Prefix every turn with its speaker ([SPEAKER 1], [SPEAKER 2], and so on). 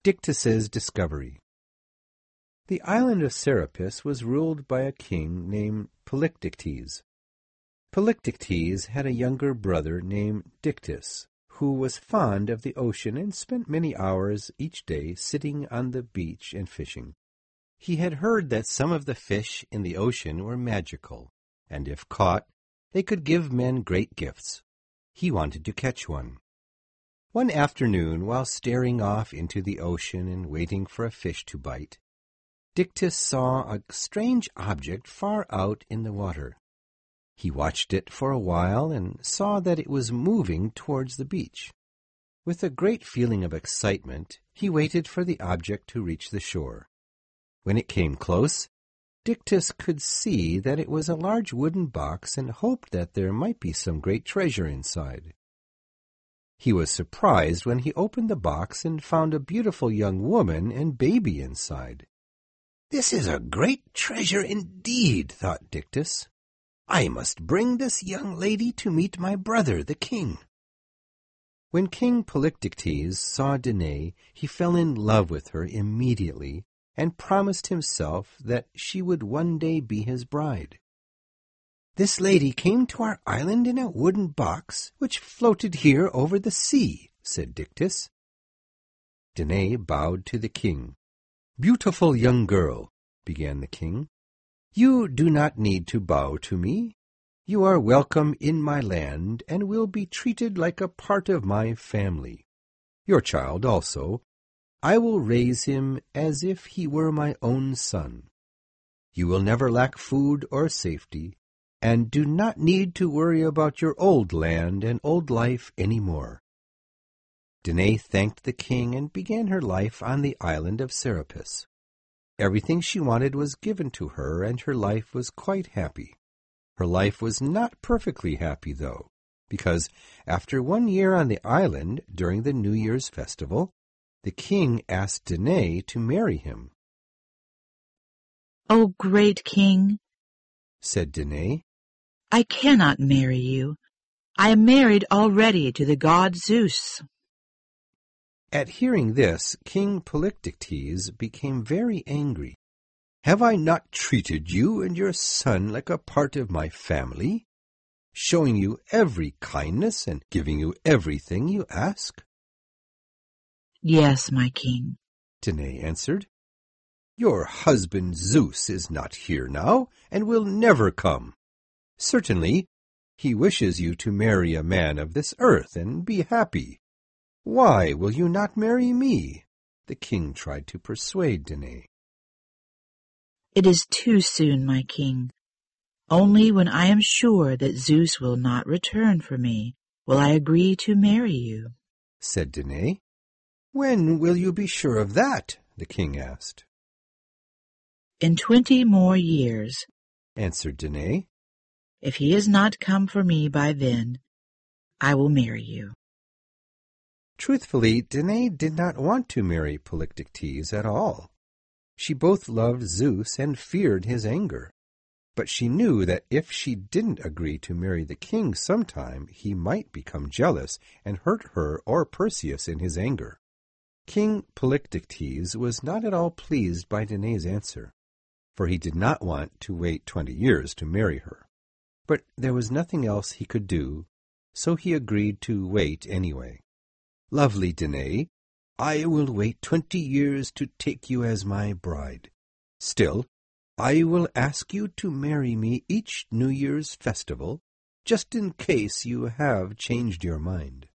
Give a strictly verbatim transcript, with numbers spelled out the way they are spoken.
[SPEAKER 1] Dictys's discovery. The island of Serapis was ruled by a king named Polydectes. Polydectes had a younger brother named Dictys, who was fond of the ocean and spent many hours each day sitting on the beach and fishing. He had heard that some of the fish in the ocean were magical, and if caught, they could give men great gifts. He wanted to catch one. One afternoon, while staring off into the ocean and waiting for a fish to bite, Dictys saw a strange object far out in the water. He watched it for a while and saw that it was moving towards the beach. With a great feeling of excitement, he waited for the object to reach the shore. When it came close, Dictys could see that it was a large wooden box and hoped that there might be some great treasure inside. He was surprised when he opened the box and found a beautiful young woman and baby inside. "This is a great treasure indeed," thought Dictys. "I must bring this young lady to meet my brother, the king." When King Polydectes saw Danae, he fell in love with her immediately and promised himself that she would one day be his bride. "This lady came to our island in a wooden box, which floated here over the sea," said Dictys. Danae bowed to the king. "Beautiful young girl," began the king, "you do not need to bow to me. You are welcome in my land and will be treated like a part of my family. Your child also, I will raise him as if he were my own son. You will never lack food or safety, and do not need to worry about your old land and old life any more." Danae thanked the king and began her life on the island of Serapis. Everything she wanted was given to her, and her life was quite happy. Her life was not perfectly happy, though, because after one year on the island, during the New Year's festival, the king asked Danae to marry him.
[SPEAKER 2] "O great king,"
[SPEAKER 1] said Danae,
[SPEAKER 2] "I cannot marry you. I am married already to the god Zeus."
[SPEAKER 1] At hearing this, King Polydectes became very angry. "Have I not treated you and your son like a part of my family, showing you every kindness and giving you everything you ask?"
[SPEAKER 2] "Yes, my king,"
[SPEAKER 1] Danae answered. "Your husband Zeus is not here now, and will never come. Certainly, he wishes you to marry a man of this earth and be happy. Why will you not marry me?" The king tried to persuade Danae.
[SPEAKER 2] "It is too soon, my king. Only when I am sure that Zeus will not return for me will I agree to marry you,"
[SPEAKER 1] said Danae. "When will you be sure of that?" the king asked.
[SPEAKER 2] "In twenty more years,"
[SPEAKER 1] answered Danae.
[SPEAKER 2] "If he has not come for me by then, I will marry you."
[SPEAKER 1] Truthfully, Danae did not want to marry Polydectes at all. She both loved Zeus and feared his anger. But she knew that if she didn't agree to marry the king sometime, he might become jealous and hurt her or Perseus in his anger. King Polydectes was not at all pleased by Danae's answer, for he did not want to wait twenty years to marry her. But there was nothing else he could do, so he agreed to wait anyway. "Lovely Danae, I will wait twenty years to take you as my bride. Still, I will ask you to marry me each New Year's festival, just in case you have changed your mind."